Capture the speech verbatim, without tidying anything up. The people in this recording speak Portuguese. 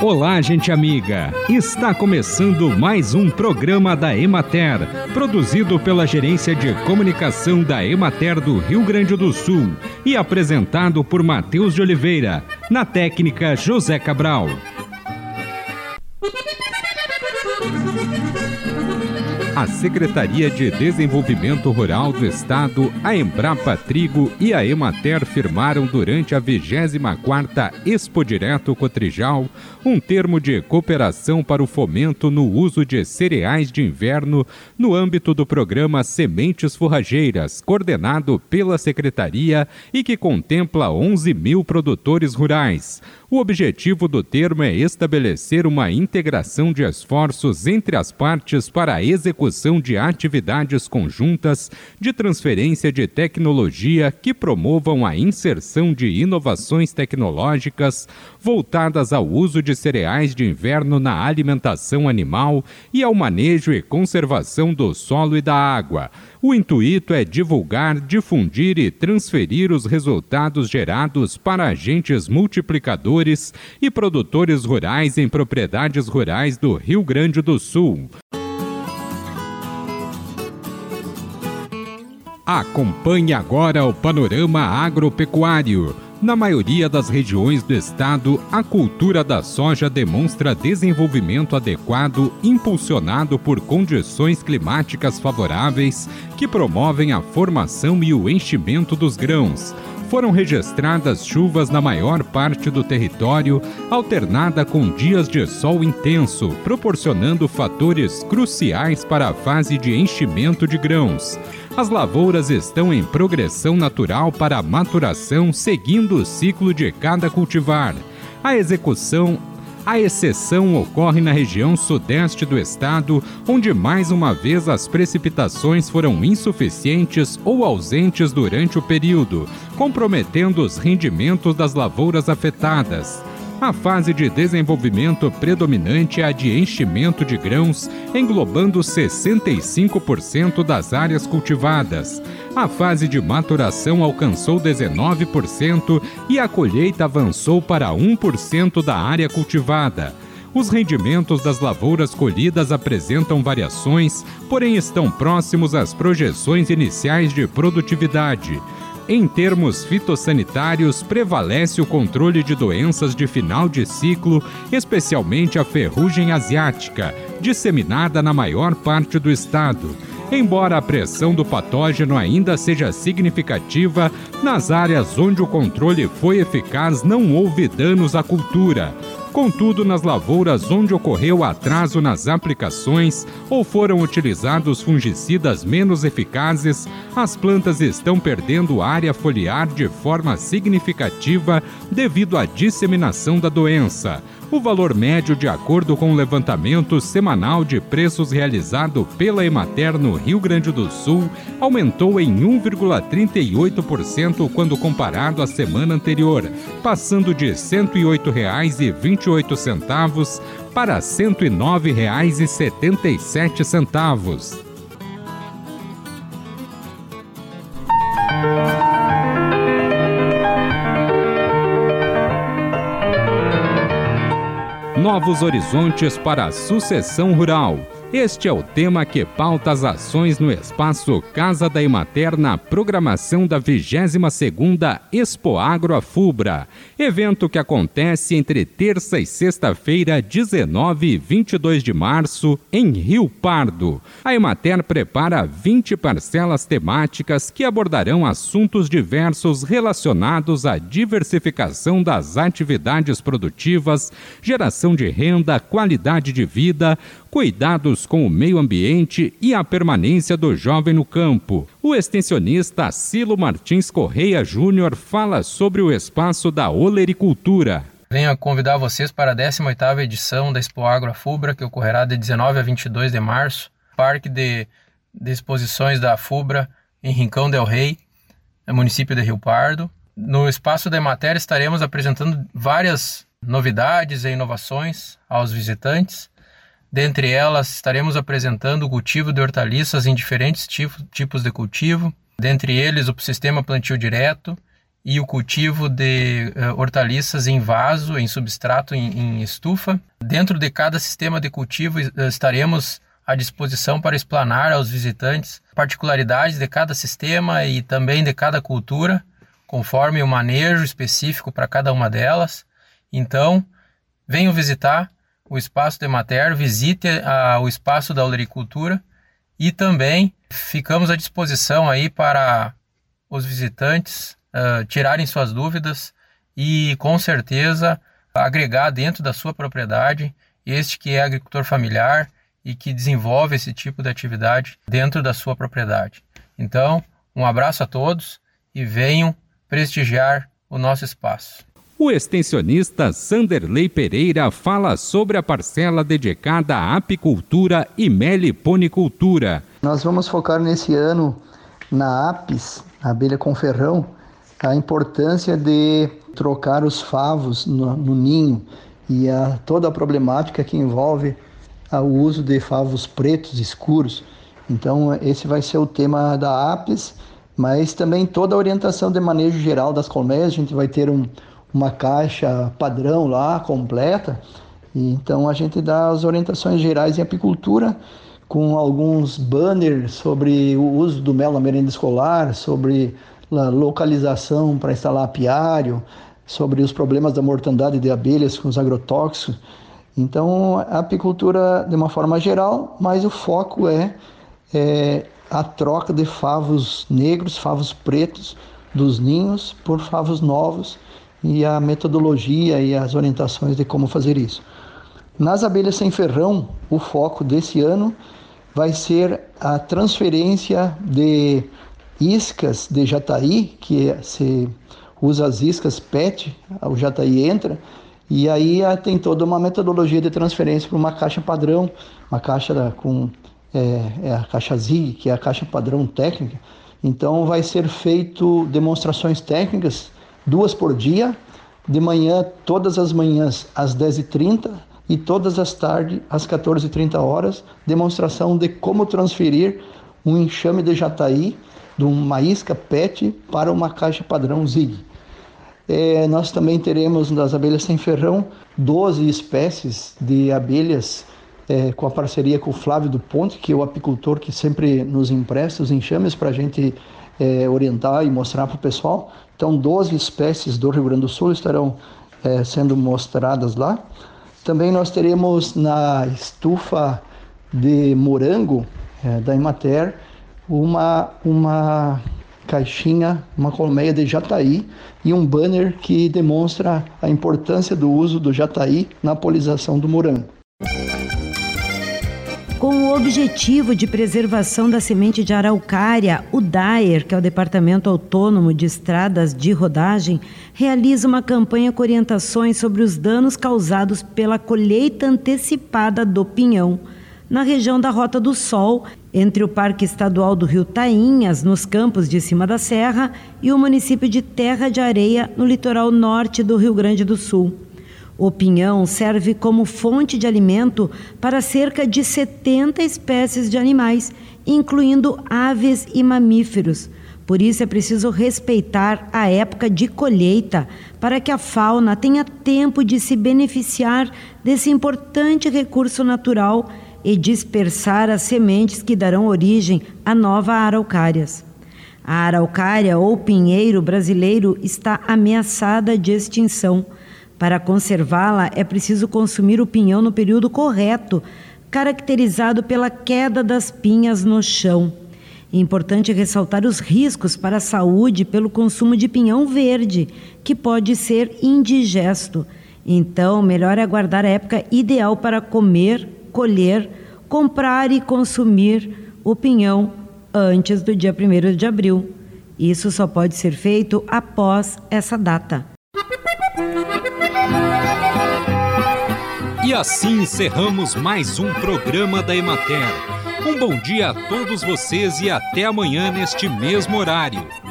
Olá, gente amiga! Está começando mais um programa da Emater, produzido pela Gerência de Comunicação da Emater do Rio Grande do Sul e apresentado por Matheus de Oliveira, na técnica José Cabral. A Secretaria de Desenvolvimento Rural do Estado, a Embrapa Trigo e a Emater firmaram durante a vigésima quarta Expo Direto Cotrijal um termo de cooperação para o fomento no uso de cereais de inverno no âmbito do programa Sementes Forrageiras, coordenado pela Secretaria e que contempla onze mil produtores rurais. O objetivo do termo é estabelecer uma integração de esforços entre as partes para a execução de atividades conjuntas de transferência de tecnologia que promovam a inserção de inovações tecnológicas voltadas ao uso de cereais de inverno na alimentação animal e ao manejo e conservação do solo e da água. O intuito é divulgar, difundir e transferir os resultados gerados para agentes multiplicadores e produtores rurais em propriedades rurais do Rio Grande do Sul. Acompanhe agora o panorama agropecuário. Na maioria das regiões do estado, a cultura da soja demonstra desenvolvimento adequado, impulsionado por condições climáticas favoráveis que promovem a formação e o enchimento dos grãos. Foram registradas chuvas na maior parte do território, alternada com dias de sol intenso, proporcionando fatores cruciais para a fase de enchimento de grãos. As lavouras estão em progressão natural para a maturação, seguindo o ciclo de cada cultivar. A execução A exceção ocorre na região sudeste do estado, onde mais uma vez as precipitações foram insuficientes ou ausentes durante o período, comprometendo os rendimentos das lavouras afetadas. A fase de desenvolvimento predominante é a de enchimento de grãos, englobando sessenta e cinco por cento das áreas cultivadas. A fase de maturação alcançou dezenove por cento e a colheita avançou para um por cento da área cultivada. Os rendimentos das lavouras colhidas apresentam variações, porém estão próximos às projeções iniciais de produtividade. Em termos fitossanitários, prevalece o controle de doenças de final de ciclo, especialmente a ferrugem asiática, disseminada na maior parte do estado. Embora a pressão do patógeno ainda seja significativa, nas áreas onde o controle foi eficaz não houve danos à cultura. Contudo, nas lavouras onde ocorreu atraso nas aplicações ou foram utilizados fungicidas menos eficazes, as plantas estão perdendo área foliar de forma significativa devido à disseminação da doença. O valor médio, de acordo com o levantamento semanal de preços realizado pela Emater no Rio Grande do Sul, aumentou em um vírgula trinta e oito por cento quando comparado à semana anterior, passando de cento e oito reais e vinte e oito centavos para cento e nove reais e setenta e sete centavos. Novos horizontes para a sucessão rural. Este é o tema que pauta as ações no espaço Casa da Emater na programação da vigésima segunda Expo Agro Afubra, evento que acontece entre terça e sexta-feira, dezenove e vinte e dois de março, em Rio Pardo. A Emater prepara vinte parcelas temáticas que abordarão assuntos diversos relacionados à diversificação das atividades produtivas, geração de renda, qualidade de vida, cuidados com o meio ambiente e a permanência do jovem no campo. O extensionista Cilo Martins Correia Júnior fala sobre o espaço da olericultura. Venho convidar vocês para a décima oitava edição da Expo Agro Afubra, que ocorrerá de dezenove a vinte e dois de março, Parque de, de Exposições da Afubra, em Rincão del Rei, no município de Rio Pardo. No espaço da Emater estaremos apresentando várias novidades e inovações aos visitantes. Dentre elas, estaremos apresentando o cultivo de hortaliças em diferentes tipos de cultivo, dentre eles o sistema plantio direto e o cultivo de uh, hortaliças em vaso, em substrato, em, em estufa. Dentro de cada sistema de cultivo uh, estaremos à disposição para explanar aos visitantes particularidades de cada sistema e também de cada cultura, conforme o manejo específico para cada uma delas. Então, venham visitar o Espaço da Emater, visite a, o Espaço da Olericultura e também ficamos à disposição aí para os visitantes uh, tirarem suas dúvidas e, com certeza, agregar dentro da sua propriedade este que é agricultor familiar e que desenvolve esse tipo de atividade dentro da sua propriedade. Então, um abraço a todos e venham prestigiar o nosso espaço. O extensionista Sanderley Pereira fala sobre a parcela dedicada à apicultura e meliponicultura. Nós vamos focar nesse ano na apis, a abelha com ferrão, a importância de trocar os favos no, no ninho e a, toda a problemática que envolve a, o uso de favos pretos escuros. Então esse vai ser o tema da apis, mas também toda a orientação de manejo geral das colmeias. A gente vai ter um, uma caixa padrão lá, completa, e então a gente dá as orientações gerais em apicultura, com alguns banners sobre o uso do mel na merenda escolar, sobre a localização para instalar apiário, sobre os problemas da mortandade de abelhas com os agrotóxicos. Então, a apicultura de uma forma geral, mas o foco é, é a troca de favos negros, favos pretos dos ninhos por favos novos e a metodologia e as orientações de como fazer isso. Nas abelhas sem ferrão, o foco desse ano vai ser a transferência de iscas de jataí, que se usa as iscas P E T, o jataí entra, e aí tem toda uma metodologia de transferência para uma caixa padrão, uma caixa com é, é a caixa Zig, que é a caixa padrão técnica. Então vai ser feito demonstrações técnicas, duas por dia, de manhã, todas as manhãs às dez e trinta, e todas as tardes às quatorze e trinta horas, demonstração de como transferir um enxame de jataí de uma isca P E T para uma caixa padrão Zig. É, nós também teremos das abelhas sem ferrão doze espécies de abelhas é, com a parceria com o Flávio do Ponte, que é o apicultor que sempre nos empresta os enxames para a gente é, orientar e mostrar para o pessoal. Então doze espécies do Rio Grande do Sul estarão é, sendo mostradas lá. Também nós teremos na estufa de morango é, da Emater uma, uma caixinha, uma colmeia de jataí e um banner que demonstra a importância do uso do jataí na polinização do morango. Com o objetivo de preservação da semente de araucária, o D A E R, que é o Departamento Autônomo de Estradas de Rodagem, realiza uma campanha com orientações sobre os danos causados pela colheita antecipada do pinhão, na região da Rota do Sol, entre o Parque Estadual do Rio Tainhas, nos campos de cima da serra, e o município de Terra de Areia, no litoral norte do Rio Grande do Sul. O pinhão serve como fonte de alimento para cerca de setenta espécies de animais, incluindo aves e mamíferos. Por isso é preciso respeitar a época de colheita para que a fauna tenha tempo de se beneficiar desse importante recurso natural e dispersar as sementes que darão origem a novas araucárias. A araucária ou pinheiro brasileiro está ameaçada de extinção. Para conservá-la, é preciso consumir o pinhão no período correto, caracterizado pela queda das pinhas no chão. É importante ressaltar os riscos para a saúde pelo consumo de pinhão verde, que pode ser indigesto. Então, melhor é aguardar a época ideal para comer, colher, comprar e consumir o pinhão antes do dia primeiro de abril. Isso só pode ser feito após essa data. E assim encerramos mais um programa da Emater. Um bom dia a todos vocês e até amanhã neste mesmo horário.